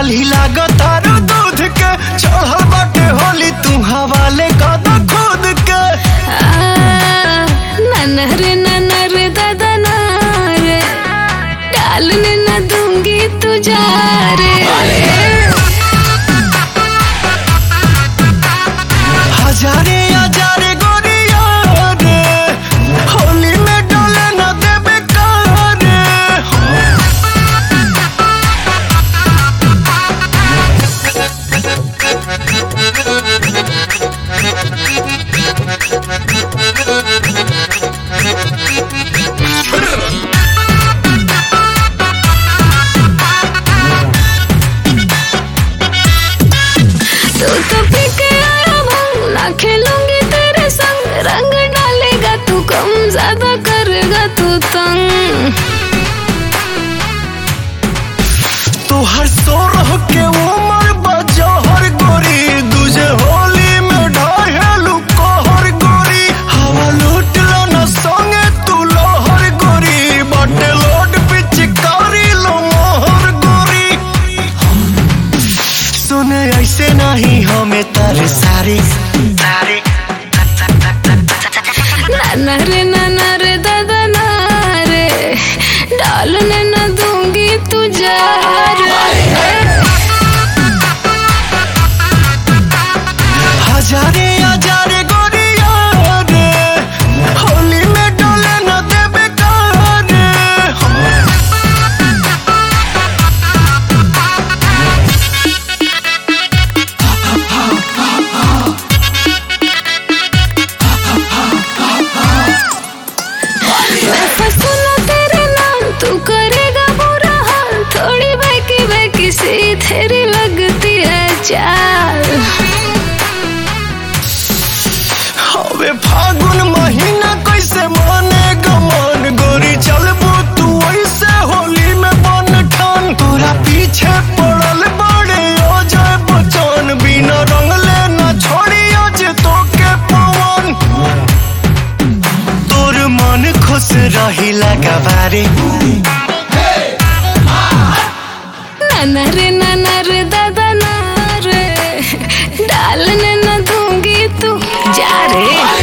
काली लागत तारू दूध के चढ़ल बाटे होली तू हवाले कद खुद के नाना रे दादा ना रे डालने न दूंगी तुझा रे हजारे हजारे गोरिया रे होली में डोले न देबे कारे खेलूंगी तेरे संग रंग डालेगा तू कम ज्यादा करेगा तू तंग तू हर सो रह के उमर बजा हर गोरी तुझे होली में ढाहेलू कहर गोरी हवा लूट लो न संगे तू लो हर गोरी बटे लोड पिचकारी लो मोहर गोरी सुने ऐसे नहीं हमें तारे सारी नाना रे दादा ना रे डालने न दूंगी तुझे हजारे हजारे गोरिया रे होली में डोले न देबे कारे तेरे नाम तू करेगा बुरा हाल थोड़ी बहकी सी तेरी लगती है चाल हवे फागुन महीना कैसे मानेगा मन गोरी चलबू तू ऐसे होली में बन ठान तोरा पीछे पड़ल बड़े अजय बचन बिना रंगले न छोड़ी आज तो के पवन तोर मन खुश रही लगा बारी नाना रे दादा ना रे डालने न दूंगी तू जा रे